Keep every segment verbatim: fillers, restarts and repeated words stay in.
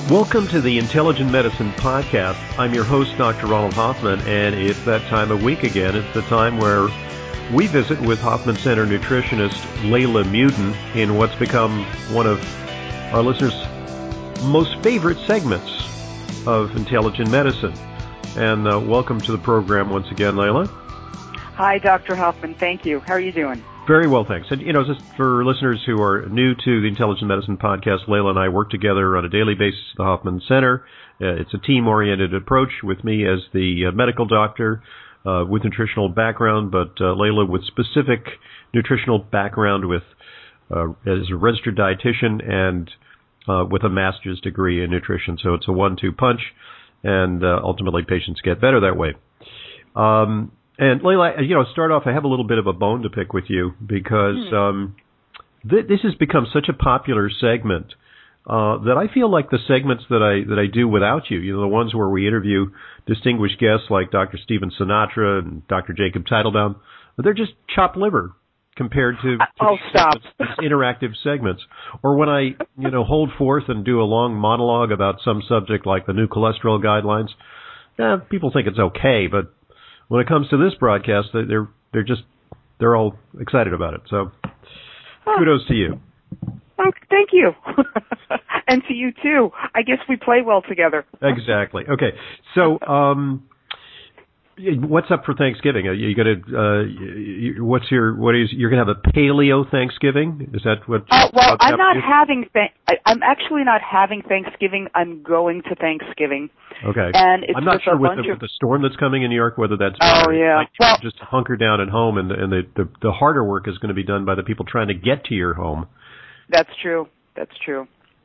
Welcome to the Intelligent Medicine Podcast. I'm your host, Doctor Ronald Hoffman, and it's that time of week again. It's the time where we visit with Hoffman Center nutritionist Layla Muden in what's become one of our listeners' most favorite segments of Intelligent Medicine. And uh, welcome to the program once again, Layla. Hi, Doctor Hoffman. Thank you. How are you doing? Very well, thanks. And, you know, just for listeners who are new to the Intelligent Medicine Podcast, Layla and I work together on a daily basis at the Hoffman Center. Uh, it's a team-oriented approach with me as the uh, medical doctor uh, with nutritional background, but uh, Layla with specific nutritional background with uh, as a registered dietitian and uh, with a master's degree in nutrition. So it's a one-two punch, and uh, ultimately patients get better that way. Um And Layla, you know, start off, I have a little bit of a bone to pick with you because um, th- this has become such a popular segment uh, that I feel like the segments that I that I do without you, you know, the ones where we interview distinguished guests like Doctor Stephen Sinatra and Doctor Jacob Teitelbaum, they're just chopped liver compared to, to oh, these, stop. segments, these interactive segments. Or when I, you know, hold forth and do a long monologue about some subject like the new cholesterol guidelines, eh, people think it's okay, but when it comes to this broadcast, they're they're just they're all excited about it. So, kudos to you. Oh, thank you, and to you too. I guess we play well together. Exactly. Okay. So, um, what's up for Thanksgiving? Are you gonna? Uh, what's your? What is? You're gonna have a paleo Thanksgiving? Is that what? Uh, well, I'm not having. Th- I, I'm actually not having Thanksgiving. I'm going to Thanksgiving. Okay. And it's I'm not sure a with bunch the, of... with the storm that's coming in New York whether that's oh yeah like well just hunker down at home, and and the, the the harder work is going to be done by the people trying to get to your home. That's true. That's true.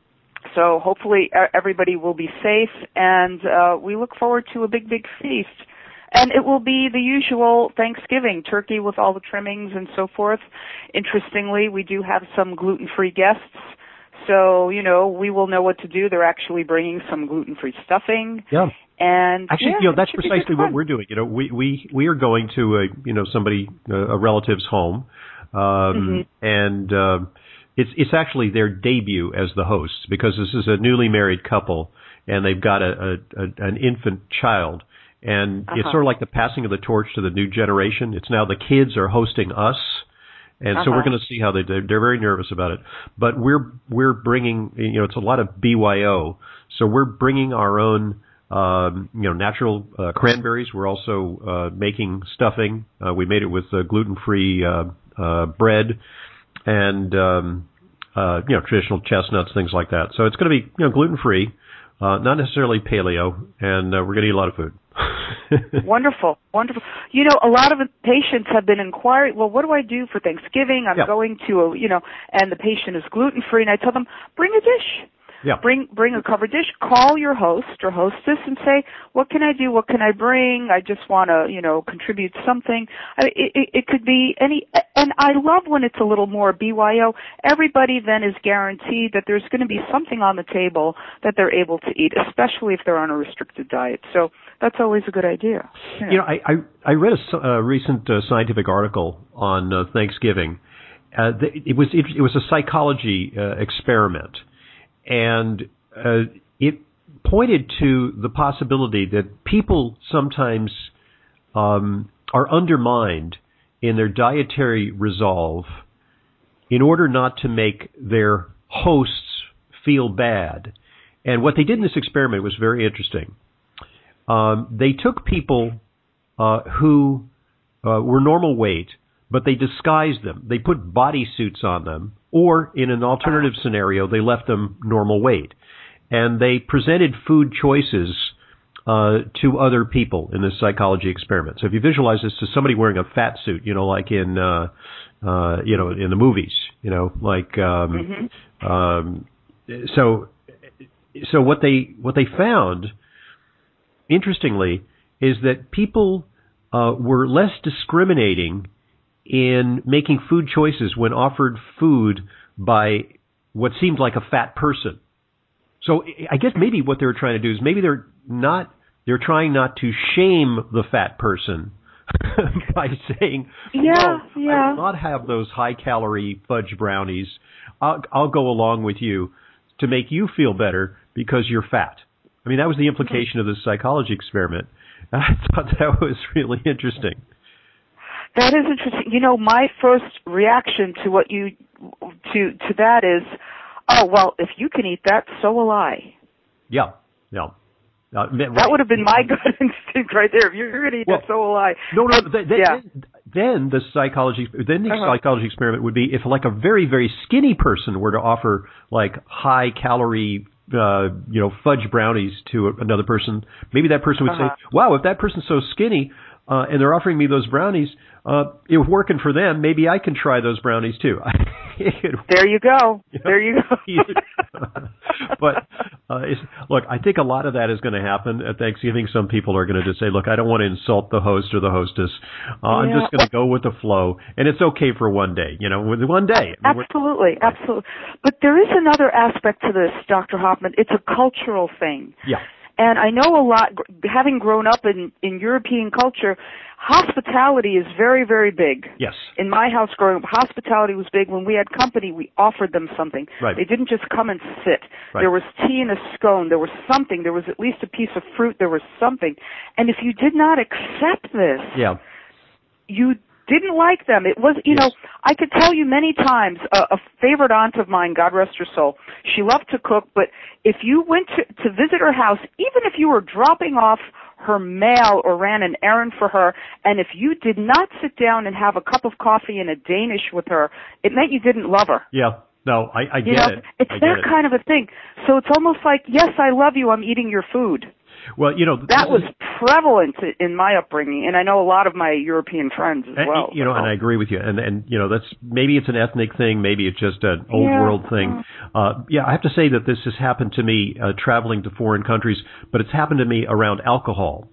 So hopefully everybody will be safe, and uh, we look forward to a big, big feast. And it will be the usual Thanksgiving, turkey with all the trimmings and so forth. Interestingly, we do have some gluten-free guests, so, you know, we will know what to do. They're actually bringing some gluten-free stuffing. Yeah. And actually, yeah, you know, that's it precisely what we're doing. You know, we we we are going to a you know somebody a relative's home, um, mm-hmm. and uh, it's it's actually their debut as the hosts because this is a newly married couple and they've got a, a, a an infant child, and uh-huh. it's sort of like the passing of the torch to the new generation. It's now the kids are hosting us. And uh-huh. so we're going to see how they do. They're very nervous about it. But we're we're bringing, you know, it's a lot of B Y O. So we're bringing our own, um, you know, natural uh, cranberries. We're also uh, making stuffing. Uh, we made it with uh, gluten-free uh, uh, bread and, um, uh, you know, traditional chestnuts, things like that. So it's going to be, you know, gluten-free, uh, not necessarily paleo, and uh, we're going to eat a lot of food. Wonderful, wonderful. You know, a lot of the patients have been inquiring, well, what do I do for Thanksgiving? I'm yeah. going to, a, you know, and the patient is gluten-free, and I tell them, bring a dish. Yeah. Bring bring a covered dish. Call your host or hostess and say, what can I do? What can I bring? I just want to, you know, contribute something. I, it, it, it could be any, and I love when it's a little more B Y O. Everybody then is guaranteed that there's going to be something on the table that they're able to eat, especially if they're on a restricted diet. So that's always a good idea. You know, you know I, I I read a, a recent uh, scientific article on uh, Thanksgiving. Uh, it was it, it was a psychology uh, experiment. And uh, it pointed to the possibility that people sometimes um, are undermined in their dietary resolve in order not to make their hosts feel bad. And what they did in this experiment was very interesting. Um, they took people uh, who uh, were normal weight, but they disguised them. They put bodysuits on them. Or, in an alternative scenario, they left them normal weight. And they presented food choices uh, to other people in this psychology experiment. So if you visualize this to somebody wearing a fat suit, you know, like in, uh, uh, you know, in the movies, you know, like, um, mm-hmm. um, so, so what they, what they found, interestingly, is that people uh, were less discriminating in making food choices when offered food by what seemed like a fat person. So I guess maybe what they were trying to do is maybe they're not, they're trying not to shame the fat person by saying, yeah, well, yeah. I will not have those high-calorie fudge brownies. I'll, I'll go along with you to make you feel better because you're fat. I mean, that was the implication of this psychology experiment. I thought that was really interesting. That is interesting. You know, my first reaction to what you to to that is, oh well, if you can eat that, so will I. Yeah, yeah. Uh, that would have been my gut instinct right there. If you're going to eat well, that, so will I. No, no. Then, yeah. then the psychology, then the uh-huh. psychology experiment would be if, like, a very, very skinny person were to offer like high calorie, uh, you know, fudge brownies to another person. Maybe that person would uh-huh. say, "Wow, if that person's so skinny uh, and they're offering me those brownies, uh, it was working for them. Maybe I can try those brownies too." There you go. There you go. But uh, it's, look, I think a lot of that is going to happen at Thanksgiving. Some people are going to just say, "Look, I don't want to insult the host or the hostess. Uh, yeah. I'm just going to go with the flow, and it's okay for one day. You know, with one day." I mean, absolutely, right. absolutely. But there is another aspect to this, Doctor Hoffman. It's a cultural thing. Yeah. And I know a lot, having grown up in, in European culture, hospitality is very, very big. Yes. In my house growing up, hospitality was big. When we had company, we offered them something. Right. They didn't just come and sit. Right. There was tea and a scone. There was something. There was at least a piece of fruit. There was something. And if you did not accept this, yeah. you didn't like them. It was, you yes. know, I could tell you many times, uh, a favorite aunt of mine, God rest her soul, she loved to cook, but if you went to, to visit her house, even if you were dropping off her mail or ran an errand for her, and if you did not sit down and have a cup of coffee and a Danish with her, it meant you didn't love her. Yeah. No, I, I get you know, it. It's I that it. kind of a thing. So it's almost like, yes, I love you, I'm eating your food. Well, you know, that was prevalent in my upbringing, and I know a lot of my European friends as and, well. You know, so. and I agree with you. And and you know, that's maybe it's an ethnic thing, maybe it's just an old yeah. world thing. Uh, yeah, I have to say that this has happened to me uh, traveling to foreign countries, but it's happened to me around alcohol.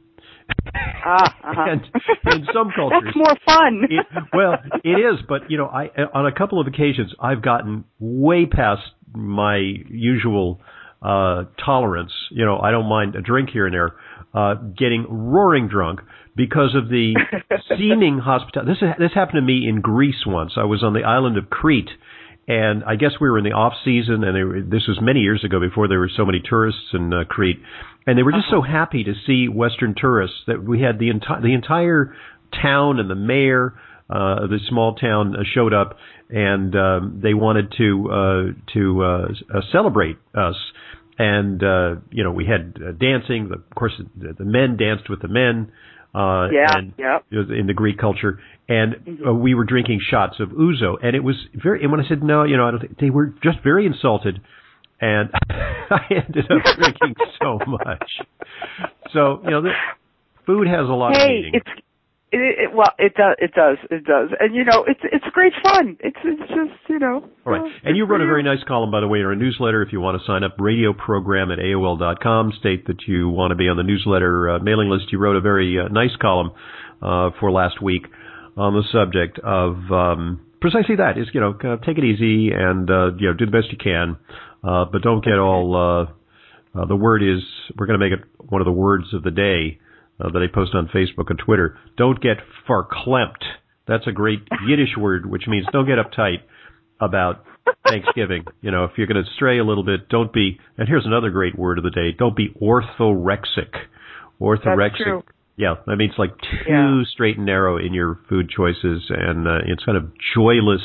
Ah, uh-huh. and in some cultures, that's more fun. it, well, it is, but you know, I on a couple of occasions I've gotten way past my usual uh tolerance. You know, I don't mind a drink here and there. Uh, getting roaring drunk because of the seeming hospitality. This this happened to me in Greece once. I was on the island of Crete, and I guess we were in the off season, and they were, this was many years ago before there were so many tourists in uh, Crete, and they were just uh-huh. so happy to see Western tourists that we had the entire the entire town and the mayor uh, of the small town uh, showed up, and um, they wanted to uh, to uh, uh, celebrate us. And, uh, you know, we had uh, dancing. Of course, the, the men danced with the men. Uh, yeah, and yeah. in the Greek culture. And mm-hmm. uh, we were drinking shots of ouzo. And it was very, and when I said no, you know, I don't think, they were just very insulted. And I ended up drinking so much. So, you know, the food has a lot hey, of meaning. It's, it, it, well, it does, it does, it does. And, you know, it's it's great fun. It's it's just, you know. All right. Uh, and you wrote a very nice column, by the way, in our newsletter. If you want to sign up, radio program at A O L dot com. State that you want to be on the newsletter uh, mailing list. You wrote a very uh, nice column uh, for last week on the subject of um, precisely that. Is, you know, kind of take it easy and, uh, you know, do the best you can. Uh, but don't get all, uh, uh, the word is, we're going to make it one of the words of the day. Uh, that I post on Facebook and Twitter. Don't get verklempt. That's a great Yiddish word, which means don't get uptight about Thanksgiving. You know, if you're going to stray a little bit, don't be, and here's another great word of the day, don't be orthorexic. Orthorexic. That's true. Yeah, that means like too yeah. straight and narrow in your food choices, and uh, it's kind of joyless,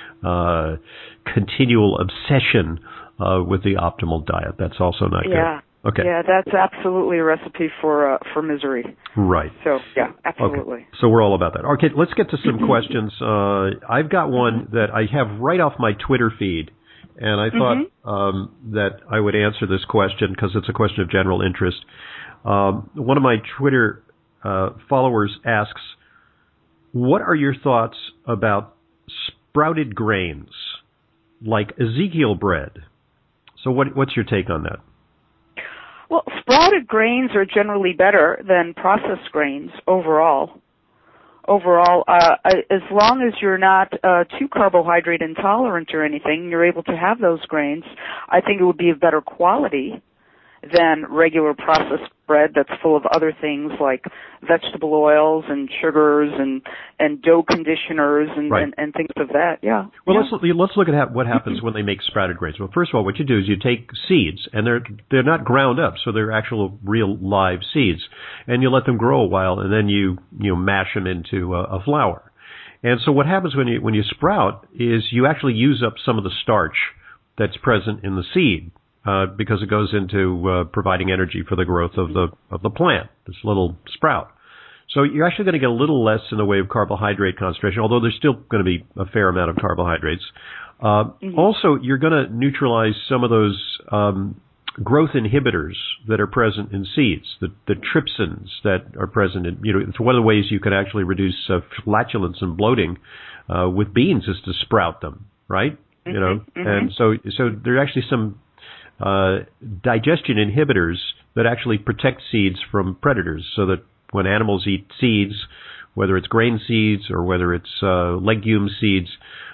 uh, continual obsession uh, with the optimal diet. That's also not yeah. good. Okay. Yeah, that's absolutely a recipe for uh, for misery. Right. So, yeah, absolutely. Okay. So we're all about that. Okay, let's get to some questions. Uh, I've got one that I have right off my Twitter feed, and I thought mm-hmm. um, that I would answer this question because it's a question of general interest. Um, one of my Twitter uh, followers asks, what are your thoughts about sprouted grains, like Ezekiel bread? So what, what's your take on that? Well, sprouted grains are generally better than processed grains overall. Overall, uh, as long as you're not uh, too carbohydrate intolerant or anything, you're able to have those grains. I think it would be of better quality, than regular processed bread that's full of other things like vegetable oils and sugars and, and dough conditioners and, right. and, and things of that. Yeah. Well, yeah. let's let's look at what happens when they make sprouted grains. Well, first of all, what you do is you take seeds, and they're they're not ground up, so they're actual real live seeds, and you let them grow a while, and then you you know, mash them into a, a flour. And so what happens when you when you sprout is you actually use up some of the starch that's present in the seed. Uh, because it goes into uh, providing energy for the growth of the of the plant, this little sprout. So you're actually going to get a little less in the way of carbohydrate concentration, although there's still going to be a fair amount of carbohydrates. Uh, mm-hmm. Also, you're going to neutralize some of those um, growth inhibitors that are present in seeds, the, the trypsins that are present in, you know, it's one of the ways you can actually reduce uh, flatulence and bloating uh, with beans is to sprout them, right? Mm-hmm. You know, mm-hmm. and so so there are actually some Uh, digestion inhibitors that actually protect seeds from predators, so that when animals eat seeds, whether it's grain seeds or whether it's uh, legume seeds,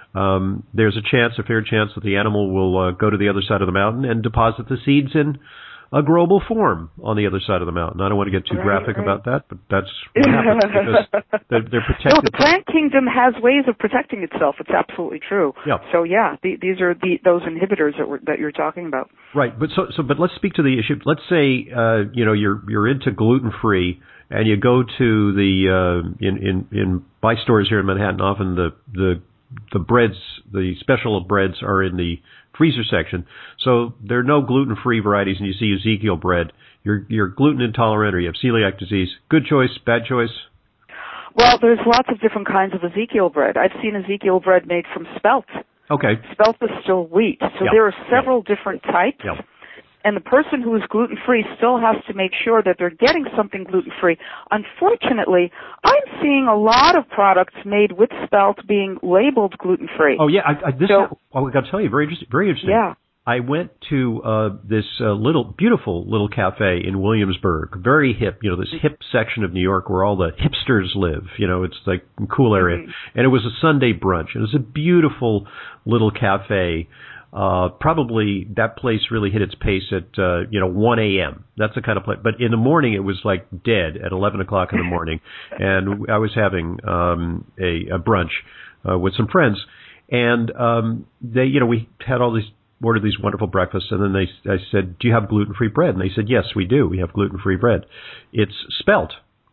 um, there's a chance, a fair chance, that the animal will uh, go to the other side of the mountain and deposit the seeds in a growable form on the other side of the mountain. I don't want to get too right, graphic right. about that, but that's what happens because they're, they're protected. No, the plant kingdom has ways of protecting itself. It's absolutely true. Yeah. So yeah, the, these are the, those inhibitors that, we're, that you're talking about. Right, but so so but let's speak to the issue. Let's say uh, you know you're you're into gluten free, and you go to the uh, in in in my stores here in Manhattan. Often the the the breads, the special breads, are in the freezer section. So there are no gluten-free varieties, and you see Ezekiel bread. You're you're gluten intolerant, or you have celiac disease. Good choice, bad choice? Well, there's lots of different kinds of Ezekiel bread. I've seen Ezekiel bread made from spelt. Okay. Spelt is still wheat. So yep. there are several yep. different types. Yep. And the person who is gluten-free still has to make sure that they're getting something gluten-free. Unfortunately, I'm seeing a lot of products made with spelt being labeled gluten-free. Oh, yeah. I, I, this so, ha- oh, I've got to tell you, very interesting. Very interesting. Yeah. I went to uh, this uh, little, beautiful little cafe in Williamsburg, very hip, you know, this hip section of New York where all the hipsters live. You know, it's like a cool area. Mm-hmm. And it was a Sunday brunch. It was a beautiful little cafe. Uh, probably that place really hit its pace at, uh, you know, one a.m. That's the kind of place. But in the morning, it was like dead at eleven o'clock in the morning. And I was having um, a, a brunch uh, with some friends. And they, um, you know, we had all these, ordered these wonderful breakfasts. And then they, I said, do you have gluten-free bread? And they said, yes, we do. We have gluten-free bread. It's spelt.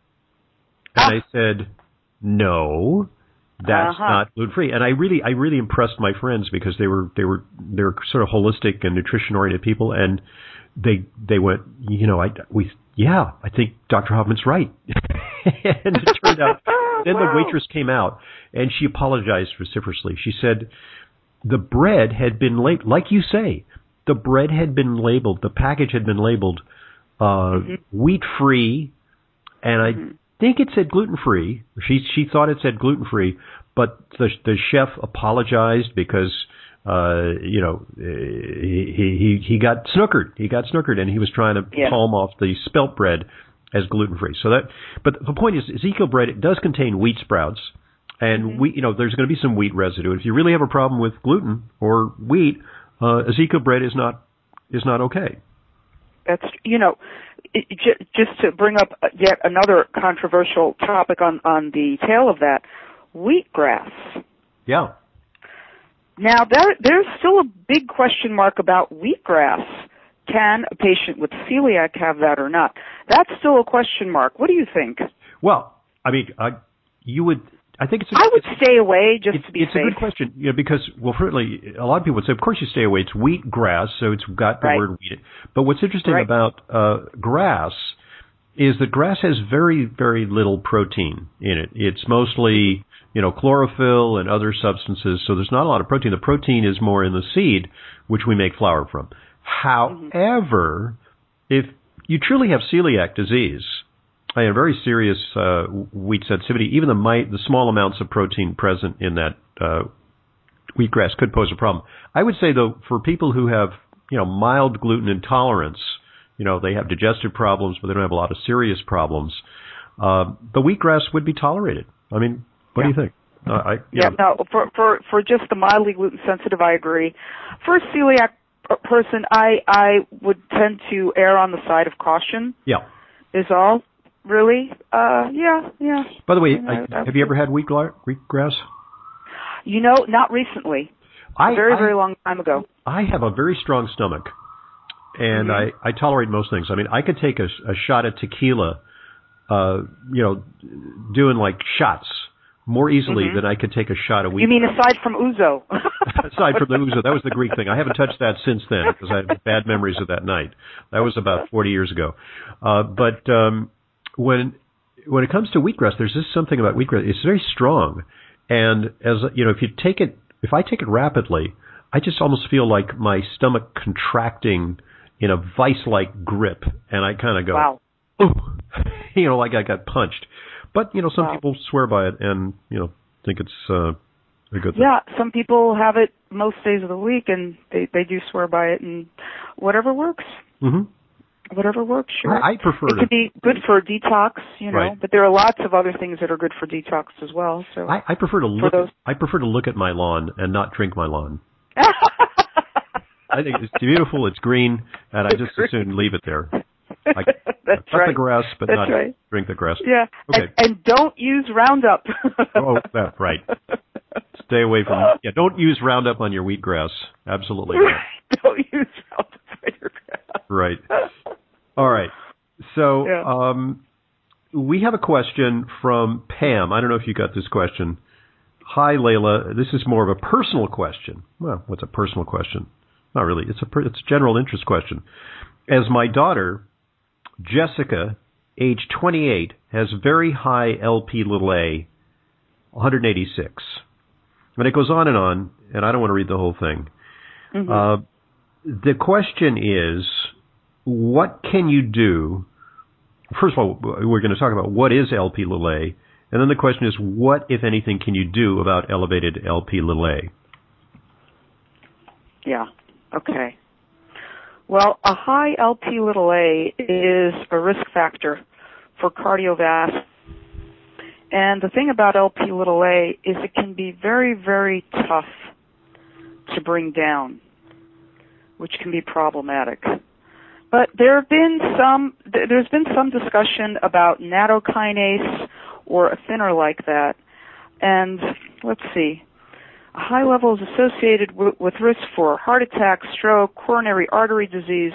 And I said, no. That's uh-huh. not gluten-free, and I really, I really impressed my friends because they were, they were, they were sort of holistic and nutrition-oriented people, and they, they went, you know, I, we, yeah, I think Doctor Hoffman's right, and it turned out. Then wow. the waitress came out, and she apologized vociferously. She said the bread had been labeled, like you say, the bread had been labeled, the package had been labeled uh, mm-hmm. wheat-free, and I. Mm-hmm. I think it said gluten-free. She she thought it said gluten-free, but the the chef apologized because uh, you know he he he got snookered. He got snookered, and he was trying to yeah. palm off the spelt bread as gluten-free. So that, but the point is, Ezekiel bread, it does contain wheat sprouts, and mm-hmm. wheat, you know, there's going to be some wheat residue. If you really have a problem with gluten or wheat, uh, Ezekiel bread is not is not okay. That's you know. It, just to bring up yet another controversial topic on, on the tail of that, wheatgrass. Yeah. Now, there, there's still a big question mark about wheatgrass. Can a patient with celiac have that or not? That's still a question mark. What do you think? Well, I mean, uh, you would... I think it's. A, I would it's, stay away just it's, to be it's safe. It's a good question, you know, because well, certainly a lot of people would say, of course you stay away. It's wheat grass, so it's got the right. word wheat. But what's interesting right. about uh, grass is that grass has very, very little protein in it. It's mostly, you know, chlorophyll and other substances, so there's not a lot of protein. The protein is more in the seed, which we make flour from. However, mm-hmm. if you truly have celiac disease, I have very serious uh, wheat sensitivity. Even the, my, the small amounts of protein present in that uh, wheatgrass could pose a problem. I would say, though, for people who have, you know, mild gluten intolerance, you know, they have digestive problems, but they don't have a lot of serious problems, uh, the wheatgrass would be tolerated. I mean, what yeah. do you think? Uh, I, you yeah, know, no, for, for, for just the mildly gluten sensitive, I agree. For celiac person, I I would tend to err on the side of caution. Yeah. Is all. Really? Uh, yeah, yeah. By the way, I, I, I, have you ever had wheatgra- wheatgrass? You know, not recently. I, a very, I, very long time ago. I have a very strong stomach, and mm-hmm. I, I tolerate most things. I mean, I could take a, a shot at tequila, uh, you know, doing like shots more easily mm-hmm. than I could take a shot of wheatgrass. You mean aside from ouzo? Aside from the ouzo, that was the Greek thing. I haven't touched that since then because I have bad memories of that night. That was about forty years ago. Uh, but um, when when it comes to wheatgrass, there's just something about wheatgrass. It's very strong, and as you know, if you take it, if I take it rapidly, I just almost feel like my stomach contracting in a vice-like grip, and I kind of go, wow. Ooh, you know, like I got punched. But you know, some wow. people swear by it, and you know, think it's uh, a good thing. Yeah, some people have it most days of the week, and they they do swear by it, and whatever works. Mm-hmm. Whatever works, sure. I, I prefer it. It could be good for detox, you know, right. but there are lots of other things that are good for detox as well. So I, I prefer to look. those... At, I prefer to look at my lawn and not drink my lawn. I think it's beautiful. It's green, and I just as soon leave it there. I That's cut right. the grass, but That's not right. drink the grass. Yeah. Okay. And, and don't use Roundup. oh, that's right. Stay away from. Yeah, don't use Roundup on your wheatgrass. Absolutely not. Don't use Roundup on your grass. Right. All right. So yeah. um, we have a question from Pam. I don't know if you got this question. Hi, Layla. This is more of a personal question. Well, what's a personal question? Not really. It's a per- it's a general interest question. As my daughter, Jessica, age twenty-eight, has very high L P little a, one eighty-six. And it goes on and on, and I don't want to read the whole thing. Mm-hmm. Uh, the question is, what can you do? First of all, we're going to talk about what is L P little a, and then the question is, what, if anything, can you do about elevated L P little a? Yeah. Okay. Well, a high L P little a is a risk factor for cardiovascular. And the thing about L P little a is it can be very, very tough to bring down, which can be problematic. But there have been some, there's been some discussion about nattokinase or a thinner like that. And let's see, a high level is associated w- with risk for heart attack, stroke, coronary artery disease,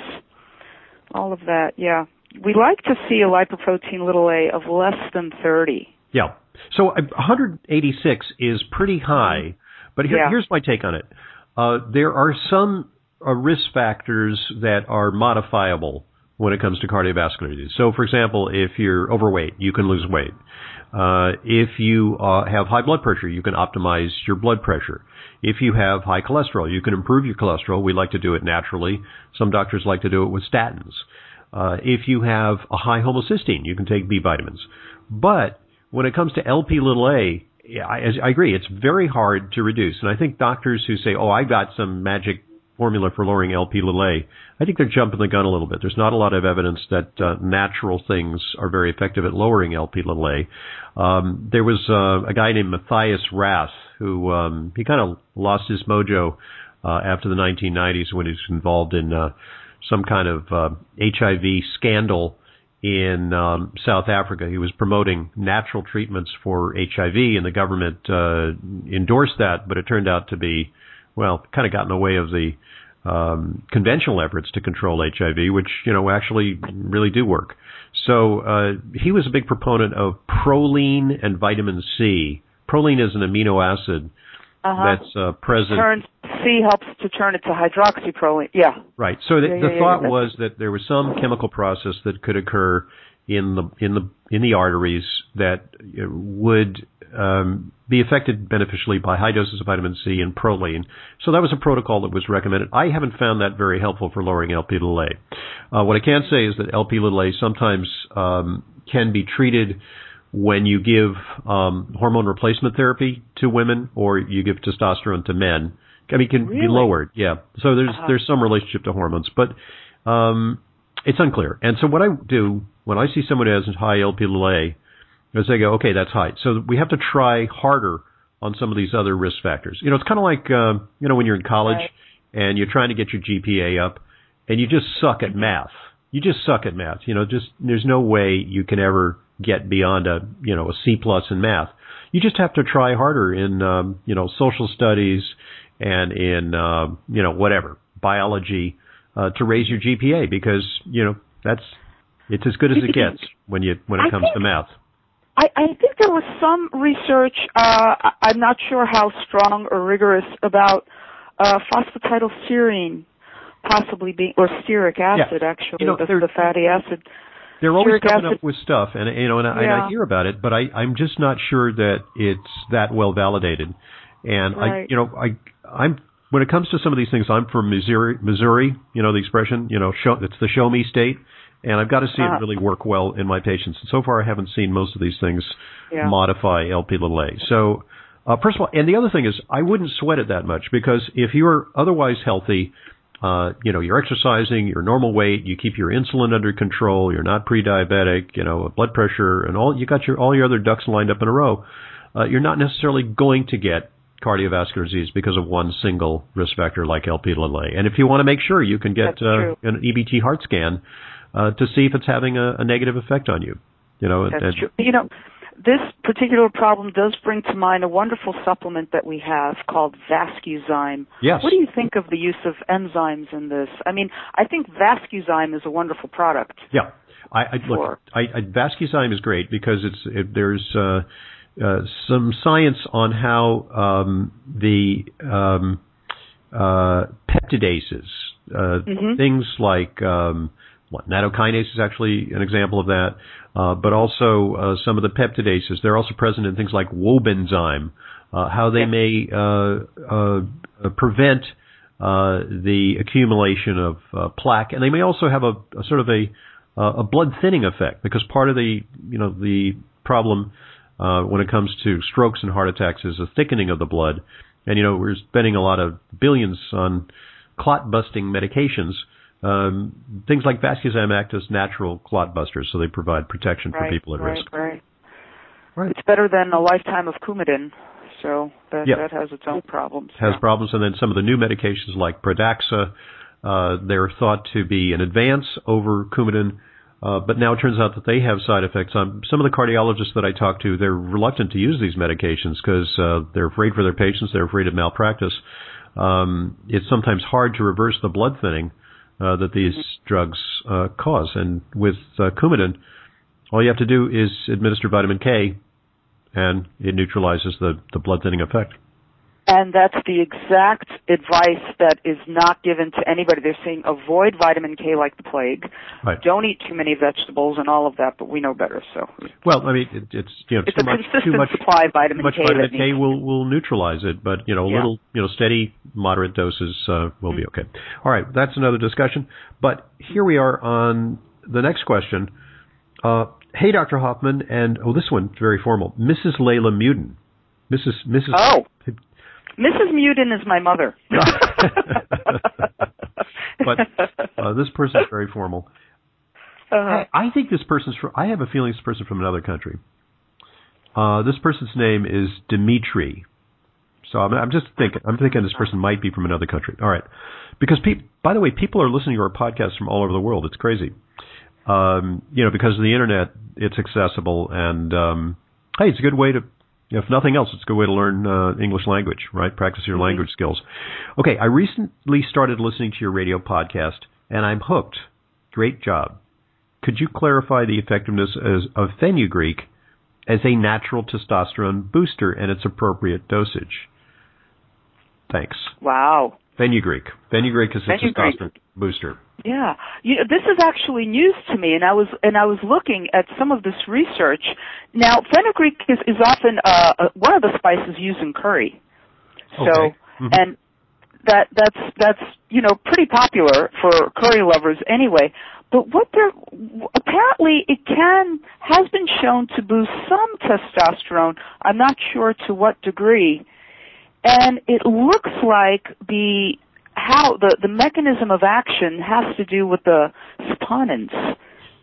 all of that, yeah. We like to see a lipoprotein little a of less than thirty. Yeah. So one eighty-six is pretty high, but here, yeah. here's my take on it. Uh, there are some uh, risk factors that are modifiable when it comes to cardiovascular disease. So, for example, if you're overweight, you can lose weight. Uh, if you uh, have high blood pressure, you can optimize your blood pressure. If you have high cholesterol, you can improve your cholesterol. We like to do it naturally. Some doctors like to do it with statins. Uh, if you have a high homocysteine, you can take B vitamins. But when it comes to L P little a, I, I agree, it's very hard to reduce. And I think doctors who say, oh, I got some magic formula for lowering L P little a, I think they're jumping the gun a little bit. There's not a lot of evidence that uh, natural things are very effective at lowering L P little a. Um, there was uh, a guy named Matthias Rath who um, he kind of lost his mojo uh, after the nineteen nineties when he was involved in uh, some kind of uh, H I V scandal in um, South Africa. He was promoting natural treatments for H I V, and the government uh, endorsed that, but it turned out to be, well, kind of got in the way of the um, conventional efforts to control H I V, which, you know, actually really do work. So uh, he was a big proponent of proline and vitamin C. Proline is an amino acid uh-huh. that's uh, present. Turns, C helps to turn it to hydroxyproline. Yeah. Right. So the, yeah, the yeah, thought yeah, was that there was some chemical process that could occur in the in the in the arteries that would um, be affected beneficially by high doses of vitamin C and proline. So that was a protocol that was recommended. I haven't found that very helpful for lowering L P little a. Uh, what I can say is that L P little a sometimes um, can be treated when you give um, hormone replacement therapy to women or you give testosterone to men. I mean, it can really? be lowered, yeah. So there's uh-huh. there's some relationship to hormones, but um, it's unclear. And so what I do when I see someone who has high L P little a, is I go, okay, that's high. So we have to try harder on some of these other risk factors. You know, it's kind of like uh, you know when you're in college right. and you're trying to get your G P A up, and you just suck at math. You just suck at math. You know, just there's no way you can ever get beyond a you know a C plus in math. You just have to try harder in um, you know social studies and in uh, you know whatever biology uh, to raise your G P A, because you know that's it's as good as it gets when you when it I comes think, to math. I, I think there was some research. Uh, I'm not sure how strong or rigorous about uh, phosphatidylserine possibly being, or stearic acid, yeah. actually, you know, the, the fatty acid. They're always stearic coming acid. up with stuff, and you know, and, I, yeah. and I hear about it, but I, I'm just not sure that it's that well validated. And right. I, you know, I, I'm when it comes to some of these things, I'm from Missouri. Missouri, you know the expression, you know, show, it's the show me state, and I've got to see uh-huh. it really work well in my patients. And so far, I haven't seen most of these things yeah. modify L P little a. So, uh, first of all, and the other thing is, I wouldn't sweat it that much, because if you're otherwise healthy, Uh, you know, you're exercising, you're normal weight, you keep your insulin under control, you're not pre-diabetic, you know, blood pressure, and all, you got your, all your other ducks lined up in a row. Uh, you're not necessarily going to get cardiovascular disease because of one single risk factor like L P little a. And if you want to make sure, you can get uh, an E B T heart scan uh, to see if it's having a, a negative effect on you. You know, That's and, true. You know, this particular problem does bring to mind a wonderful supplement that we have called Vascuzyme. Yes. What do you think of the use of enzymes in this? I mean, I think Vascuzyme is a wonderful product. Yeah. I, I look, I, I, Vascuzyme is great because it's it, there's uh, uh, some science on how um, the um, uh, peptidases, uh, mm-hmm. things like um, what nattokinase is actually an example of that. Uh, but also uh, some of the peptidases. They're also present in things like Wobenzyme, uh, how they yeah. may uh, uh, prevent uh, the accumulation of uh, plaque, and they may also have a, a sort of a, a blood thinning effect, because part of the you know the problem uh, when it comes to strokes and heart attacks is a thickening of the blood, and you know we're spending a lot of billions on clot busting medications. Um, things like Vascuzyme act as natural clot busters, so they provide protection right, for people at right, risk. Right. Right. It's better than a lifetime of Coumadin, so that, yeah. that has its own problems. Has yeah. problems, and then some of the new medications like Pradaxa, uh, they're thought to be an advance over Coumadin, uh, but now it turns out that they have side effects. Um, some of the cardiologists that I talk to, they're reluctant to use these medications because uh, they're afraid for their patients, they're afraid of malpractice. Um, it's sometimes hard to reverse the blood thinning Uh, that these drugs uh, cause. And with uh, Coumadin, all you have to do is administer vitamin K, and it neutralizes the, the blood thinning effect. And that's the exact advice that is not given to anybody. They're saying avoid vitamin K like the plague. Right. Don't eat too many vegetables and all of that, but we know better. So. Well, I mean, it, it's you know it's too a much consistent too much supply of vitamin too much K. vitamin that K needs... will will neutralize it, but you know a yeah. little you know steady moderate doses uh, will mm-hmm. be okay. All right, that's another discussion. But here we are on the next question. Uh, hey, Doctor Hoffman, and oh, this one very formal, Missus Layla Muden, Missus Missus Oh. Missus Muden is my mother. But uh, this person is very formal. Uh-huh. I, I think this person's from, I have a feeling this person from another country. Uh, this person's name is Dimitri. So I'm, I'm just thinking, I'm thinking this person might be from another country. All right. Because, pe- by the way, people are listening to our podcast from all over the world. It's crazy. Um, you know, because of the internet, it's accessible, and um, hey, it's a good way to, if nothing else, it's a good way to learn uh, English language, right? Practice your mm-hmm. language skills. Okay, I recently started listening to your radio podcast, and I'm hooked. Great job. Could you clarify the effectiveness as, of fenugreek as a natural testosterone booster and its appropriate dosage? Thanks. Wow. Fenugreek. Fenugreek is a Fenugreek. testosterone booster. Yeah, you know, this is actually news to me, and I was and I was looking at some of this research. Now, fenugreek is, is often uh, one of the spices used in curry. So, okay. mm-hmm. and that that's that's you know pretty popular for curry lovers anyway. But what they're apparently it can has been shown to boost some testosterone. I'm not sure to what degree, and it looks like the how the, the mechanism of action has to do with the saponins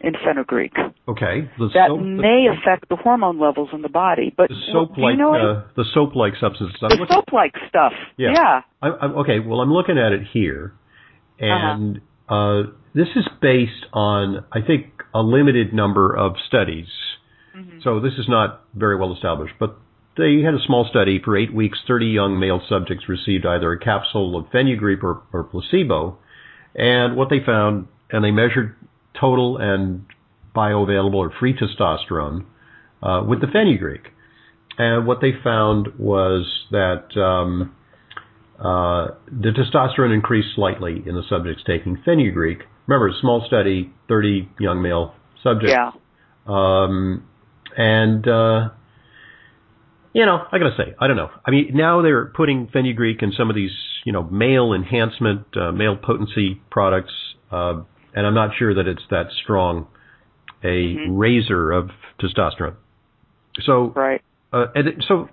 in fenugreek. Okay. The that soap, may the, affect the hormone levels in the body. But the soap-like, do you know uh, the soap-like substance. The soap-like stuff. Yeah. yeah. I, I, okay. Well, I'm looking at it here, and uh-huh. uh, this is based on, I think, a limited number of studies. Mm-hmm. So this is not very well established, but they had a small study. For eight weeks, thirty young male subjects received either a capsule of fenugreek or, or placebo. And what they found, and they measured total and bioavailable or free testosterone uh, with the fenugreek. And what they found was that um, uh, the testosterone increased slightly in the subjects taking fenugreek. Remember, a small study, thirty young male subjects. Yeah. Um, and... Uh, You know, I gotta say, I don't know. I mean, now they're putting fenugreek in some of these, you know, male enhancement, uh, male potency products, uh, and I'm not sure that it's that strong a mm-hmm. raiser of testosterone. So, right. Uh, and it, so,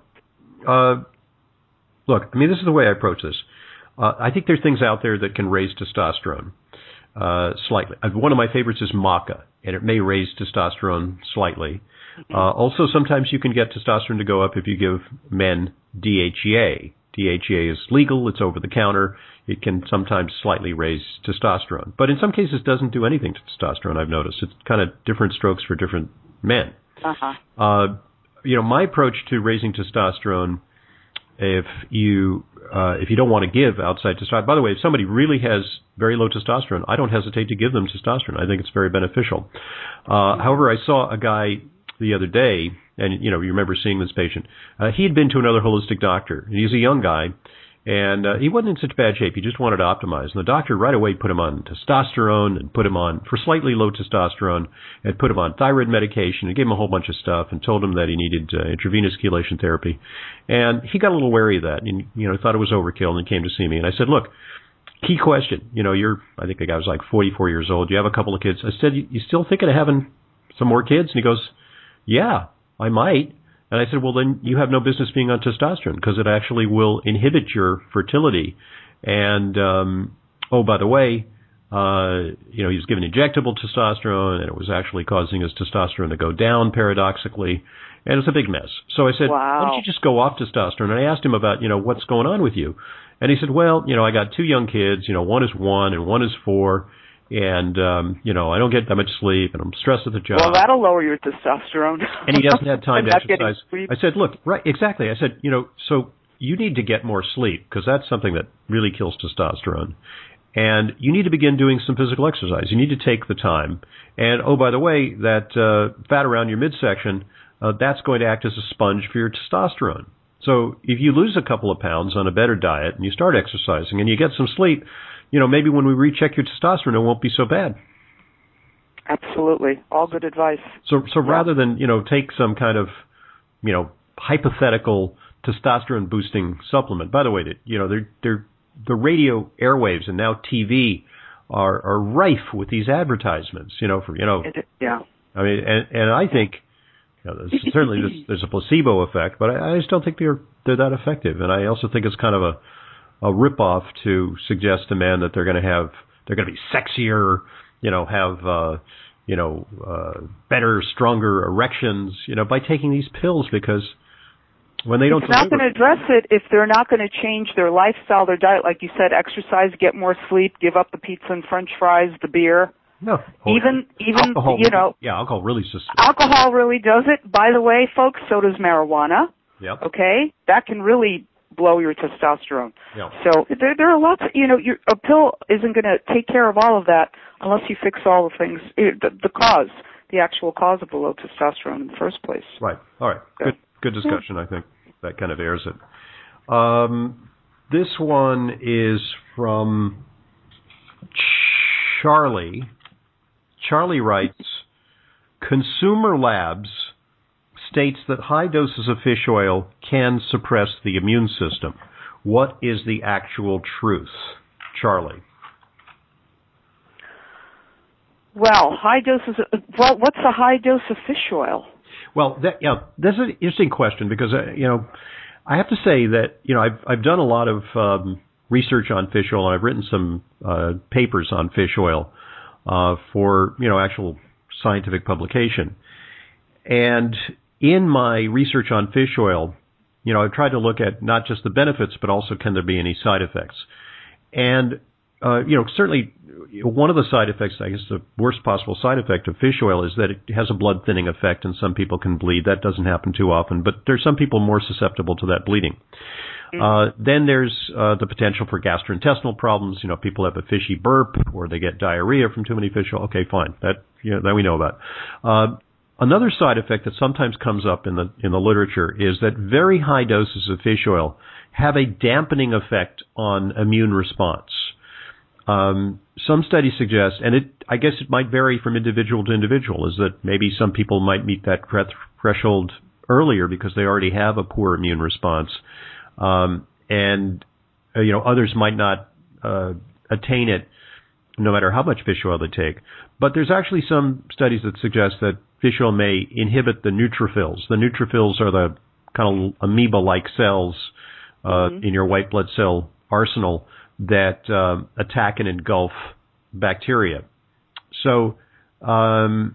uh, look, I mean, this is the way I approach this. Uh, I think there's things out there that can raise testosterone uh, slightly. One of my favorites is maca, and it may raise testosterone slightly. Uh, also, sometimes you can get testosterone to go up if you give men D H E A. D H E A is legal. It's over the counter. It can sometimes slightly raise testosterone. But in some cases, it doesn't do anything to testosterone, I've noticed. It's kind of different strokes for different men. Uh-huh. Uh, you know, my approach to raising testosterone, if you uh, if you don't want to give outside testosterone, by the way, if somebody really has very low testosterone, I don't hesitate to give them testosterone. I think it's very beneficial. Uh, mm-hmm. However, I saw a guy the other day, and you know, you remember seeing this patient. Uh, he had been to another holistic doctor. He's a young guy, and uh, he wasn't in such bad shape. He just wanted to optimize. And the doctor right away put him on testosterone and put him on, for slightly low testosterone, and put him on thyroid medication and gave him a whole bunch of stuff and told him that he needed uh, intravenous chelation therapy. And he got a little wary of that and, you know, thought it was overkill, and he came to see me. And I said, look, key question, you know, you're, I think the guy was like forty-four years old. You have a couple of kids. I said, you, you still thinking of having some more kids? And he goes, yeah, I might. And I said, well, then you have no business being on testosterone because it actually will inhibit your fertility. And, um, oh, by the way, uh, you know, he was given injectable testosterone, and it was actually causing his testosterone to go down paradoxically. And it's a big mess. So I said, wow. Why don't you just go off testosterone? And I asked him about, you know, what's going on with you. And he said, well, you know, I got two young kids. You know, one is one and one is four. And, um, you know, I don't get that much sleep, and I'm stressed at the job. Well, that'll lower your testosterone. And he doesn't have time to not exercise. I said, look, right, exactly. I said, you know, so you need to get more sleep, because that's something that really kills testosterone. And you need to begin doing some physical exercise. You need to take the time. And, oh, by the way, that uh, fat around your midsection, uh, that's going to act as a sponge for your testosterone. So if you lose a couple of pounds on a better diet, and you start exercising, and you get some sleep, you know, maybe when we recheck your testosterone, it won't be so bad. Absolutely. All good advice. So so yeah. rather than, you know, take some kind of, you know, hypothetical testosterone-boosting supplement. By the way, you know, they're, they're, the radio airwaves and now T V are, are rife with these advertisements, you know, for, you know. Yeah. I mean, and, and I think, you know, there's, certainly there's, there's a placebo effect, but I, I just don't think they're they're that effective. And I also think it's kind of a a rip-off to suggest to men that they're going to have, they're going to be sexier, you know, have, uh, you know, uh, better, stronger erections, you know, by taking these pills, because when they don't It's not going to address it if they're not going to change their lifestyle, their diet. Like you said, exercise, get more sleep, give up the pizza and French fries, the beer. No. Even, even, alcohol, you know. Yeah, alcohol really just. Alcohol really does it. By the way, folks, so does marijuana. Yep. Okay? That can really blow your testosterone. Yep. So there, there are lots of, you know, your, a pill isn't going to take care of all of that unless you fix all the things, the, the cause, the actual cause of the low testosterone in the first place. Right. All right. So, good good discussion, yeah. I think. That kind of airs it. Um, this one is from Charlie. Charlie writes, Consumer Labs states that high doses of fish oil can suppress the immune system. What is the actual truth? Charlie. Well, high doses of, well, what's a high dose of fish oil? Well, that, yeah, that's an interesting question because, uh, you know, I have to say that, you know, I've, I've done a lot of um, research on fish oil, and I've written some uh, papers on fish oil uh, for, you know, actual scientific publication. And in my research on fish oil, you know, I've tried to look at not just the benefits, but also can there be any side effects. And, uh, you know, certainly one of the side effects, I guess the worst possible side effect of fish oil is that it has a blood thinning effect and some people can bleed. That doesn't happen too often, but there's some people more susceptible to that bleeding. Mm-hmm. Uh, then there's uh, the potential for gastrointestinal problems. You know, people have a fishy burp or they get diarrhea from too many fish oil. Okay, fine. That, you know, that we know about. Uh, Another side effect that sometimes comes up in the in the literature is that very high doses of fish oil have a dampening effect on immune response. Um, some studies suggest, and it I guess it might vary from individual to individual, is that maybe some people might meet that threshold earlier because they already have a poor immune response, um, and uh, you know others might not uh, attain it no matter how much fish oil they take. But there's actually some studies that suggest that fish oil may inhibit the neutrophils. The neutrophils are the kind of amoeba-like cells uh, mm-hmm. in your white blood cell arsenal that uh, attack and engulf bacteria. So um,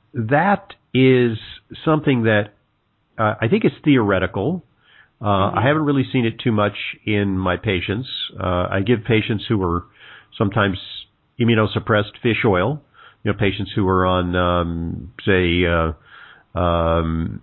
that is something that uh, I think is theoretical. Uh, mm-hmm. I haven't really seen it too much in my patients. Uh, I give patients who are sometimes immunosuppressed fish oil. You know, patients who are on, um, say, uh, um,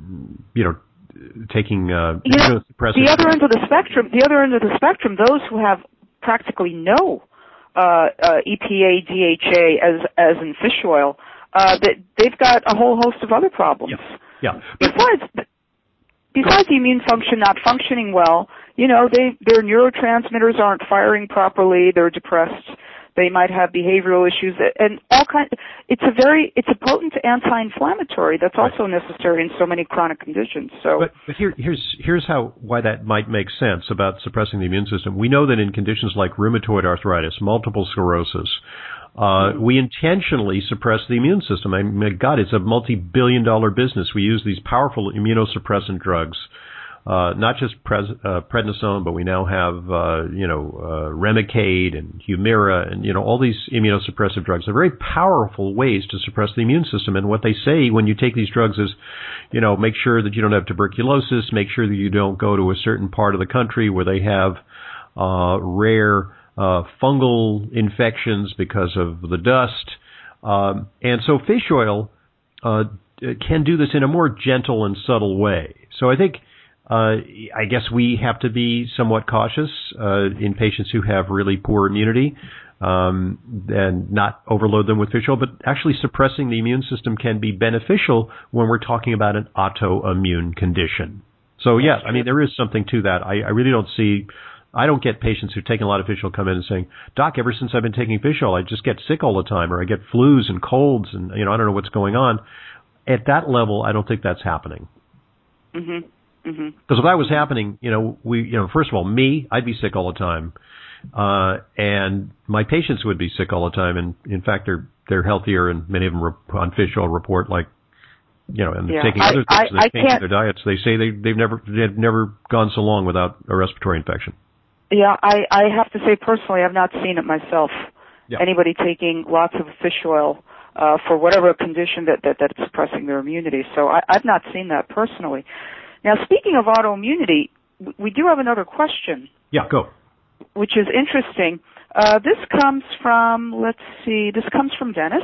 you know, taking uh, you know, the other end of the spectrum. The other end of the spectrum, those who have practically no uh, uh, E P A, D H A, as as in fish oil, uh, that they've got a whole host of other problems. Yeah. yeah. Besides, besides the immune function not functioning well, you know, they their neurotransmitters aren't firing properly. They're depressed. They might have behavioral issues and all kind. It's a very, it's a potent anti-inflammatory that's also right. necessary in so many chronic conditions. So, but, but here, here's here's how why that might make sense about suppressing the immune system. We know that in conditions like rheumatoid arthritis, multiple sclerosis, uh, mm-hmm. we intentionally suppress the immune system. I mean, God, it's a multi-billion-dollar business. We use these powerful immunosuppressant drugs. Uh, not just pres- uh, prednisone, but we now have, uh, you know, uh, Remicade and Humira and, you know, all these immunosuppressive drugs. They're very powerful ways to suppress the immune system. And what they say when you take these drugs is, you know, make sure that you don't have tuberculosis, make sure that you don't go to a certain part of the country where they have uh, rare uh, fungal infections because of the dust. Um, and so fish oil uh, can do this in a more gentle and subtle way. So I think Uh, I guess we have to be somewhat cautious uh, in patients who have really poor immunity um, and not overload them with fish oil, but actually suppressing the immune system can be beneficial when we're talking about an autoimmune condition. So, yeah, I mean, there is something to that. I, I really don't see, I don't get patients who've taken a lot of fish oil come in and saying, Doc, ever since I've been taking fish oil, I just get sick all the time, or I get flus and colds, and, you know, I don't know what's going on. At that level, I don't think that's happening. Mm-hmm. Because mm-hmm. if that was happening, you know, we, you know, first of all, me, I'd be sick all the time, uh, and my patients would be sick all the time. And in fact, they're they're healthier, and many of them rep- on fish oil report like, you know, and they're yeah. taking I, other things, I, and they're I changing their diets. They say they they've never they've never gone so long without a respiratory infection. Yeah, I I have to say personally, I've not seen it myself. Yeah. Anybody taking lots of fish oil uh, for whatever condition that, that that's suppressing their immunity. So I, I've not seen that personally. Now, speaking of autoimmunity, we do have another question. Yeah, go. Which is interesting. Uh, this comes from, let's see, this comes from Dennis.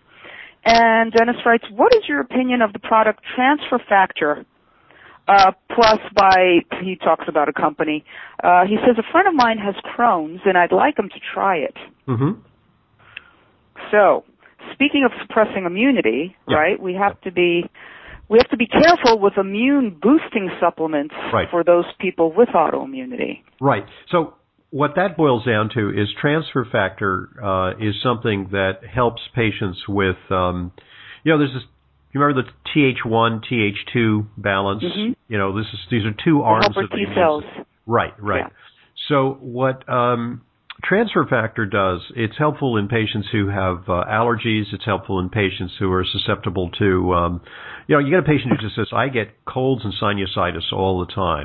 And Dennis writes, what is your opinion of the product Transfer Factor uh, Plus by, he talks about a company. Uh, he says, a friend of mine has Crohn's, and I'd like him to try it. Mm-hmm. So, speaking of suppressing immunity, yeah. right, we have to be... We have to be careful with immune-boosting supplements right. for those people with autoimmunity. Right. So what that boils down to is transfer factor uh, is something that helps patients with, um, you know, there's this, you remember the T H one, T H two balance? Mm-hmm. You know, this is these are two arms helper of the T immune cells. system. Right, right. Yeah. So what um, transfer factor does, it's helpful in patients who have uh, allergies. It's helpful in patients who are susceptible to, um, you know, you get a patient who just says, I get colds and sinusitis all the time.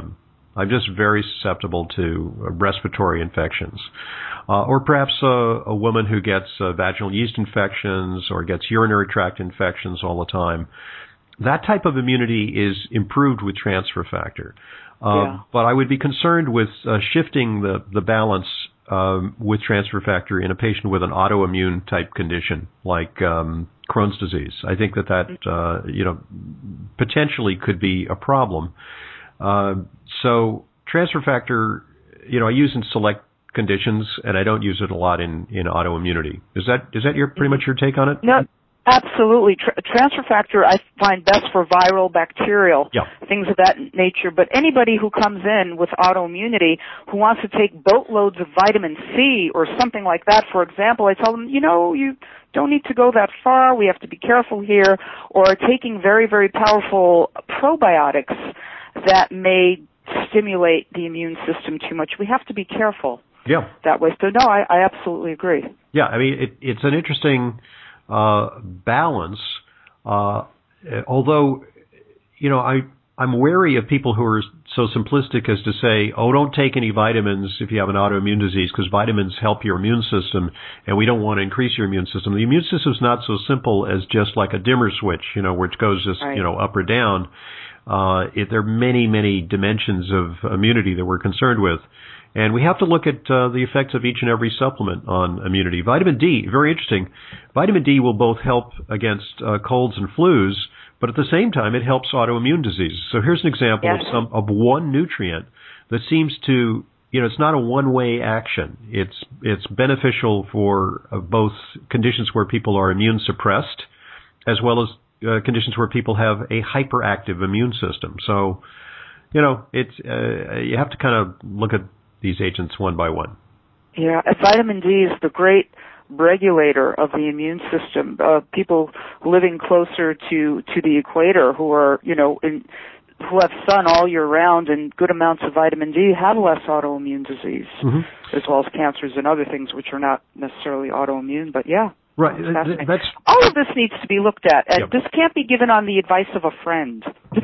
I'm just very susceptible to uh, respiratory infections. Uh, or perhaps uh, a woman who gets uh, vaginal yeast infections or gets urinary tract infections all the time. That type of immunity is improved with transfer factor. Uh, yeah. But I would be concerned with uh, shifting the, the balance um, with transfer factor in a patient with an autoimmune type condition like um, Crohn's disease. I think that that, uh, you know, potentially could be a problem. Uh, so transfer factor, you know, I use in select conditions, and I don't use it a lot in, in autoimmunity. Is that is that your pretty much your take on it? No, absolutely. Tra- transfer factor I find best for viral, bacterial, yeah. things of that nature. But anybody who comes in with autoimmunity who wants to take boatloads of vitamin C or something like that, for example, I tell them, you know, you don't need to go that far. We have to be careful here. Or taking very, very powerful probiotics that may stimulate the immune system too much. We have to be careful. Yeah. That way. So no, I, I absolutely agree. Yeah, I mean, it, it's an interesting uh, balance. Uh, although, you know, I I'm wary of people who are so simplistic as to say, "Oh, don't take any vitamins if you have an autoimmune disease because vitamins help your immune system, and we don't want to increase your immune system." The immune system is not so simple as just like a dimmer switch, you know, which goes just right. you know up or down. Uh, it, there are many, many dimensions of immunity that we're concerned with. And we have to look at uh, the effects of each and every supplement on immunity. Vitamin D, very interesting. Vitamin D will both help against uh, colds and flus, but at the same time, it helps autoimmune diseases. So here's an example yes. of some of one nutrient that seems to, you know, it's not a one-way action. It's it's beneficial for uh, both conditions where people are immune suppressed, as well as uh, conditions where people have a hyperactive immune system. So, you know, it's uh, you have to kind of look at these agents one by one. Yeah, and vitamin D is the great regulator of the immune system. Uh, people living closer to, to the equator who are, you know, in, who have sun all year round and good amounts of vitamin D have less autoimmune disease, mm-hmm. as well as cancers and other things which are not necessarily autoimmune. But yeah, right. That's, all of this needs to be looked at, and yep. this can't be given on the advice of a friend.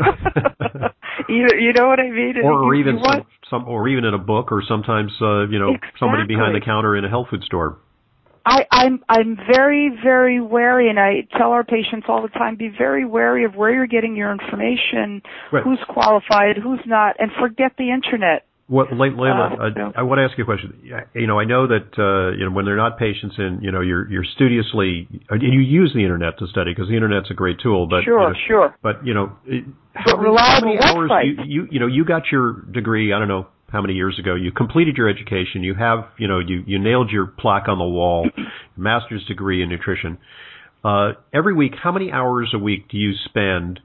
you, you know what I mean? Or, or you, even you some, some, or even in a book, or sometimes uh, you know exactly. somebody behind the counter in a health food store. I, I'm I'm very, very wary, and I tell our patients all the time, be very wary of where you're getting your information, right. who's qualified, who's not, and forget the internet. Well, Layla, uh, uh, no. I want to ask you a question. You know, I know that uh, you know when they're not patients, and you know you're you're studiously you use the internet to study because the internet's a great tool. But sure, you know, sure. But you know, but how, many, how many hours website. you, you you know you got your degree? I don't know how many years ago. You completed your education. You have you know you you nailed your plaque on the wall, master's degree in nutrition. Uh, every week, how many hours a week do you spend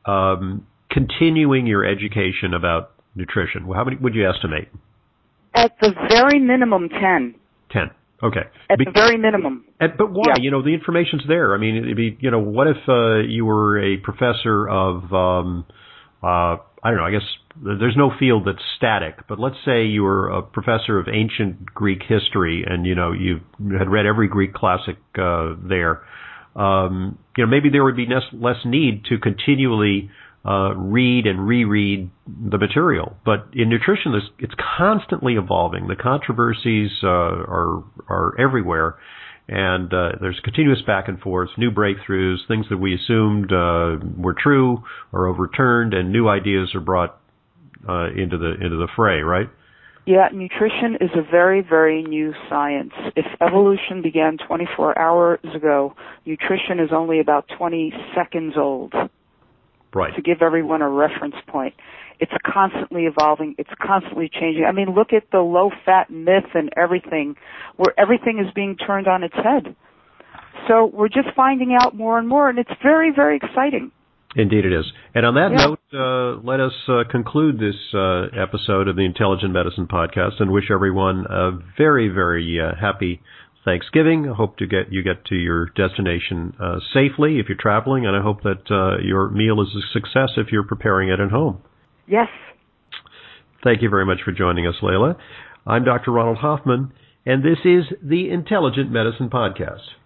um, continuing your education about nutrition? How many would you estimate? At the very minimum, ten. Ten. Okay. At Be- the very minimum. At, but why? Yeah. You know, the information's there. I mean, it'd be, you know, what if uh, you were a professor of, um, uh, I don't know, I guess there's no field that's static, but let's say you were a professor of ancient Greek history and, you know, you had read every Greek classic uh, there. Um, you know, maybe there would be less, less need to continually Uh, read and reread the material, but in nutrition, it's constantly evolving. The controversies uh, are are everywhere, and uh, there's continuous back and forth, new breakthroughs, things that we assumed uh, were true are overturned, and new ideas are brought uh, into the into the fray. Right? Yeah, nutrition is a very, very new science. If evolution began twenty-four hours ago, nutrition is only about twenty seconds old. Right. To give everyone a reference point. It's constantly evolving. It's constantly changing. I mean, look at the low-fat myth and everything, where everything is being turned on its head. So we're just finding out more and more, and it's very, very exciting. Indeed it is. And on that yeah. note, uh, let us uh, conclude this uh, episode of the Intelligent Medicine Podcast and wish everyone a very, very uh, happy Thanksgiving. I hope to get you get to your destination uh, safely if you're traveling, and I hope that uh, your meal is a success if you're preparing it at home. Yes. Thank you very much for joining us, Layla. I'm Doctor Ronald Hoffman, and this is the Intelligent Medicine Podcast.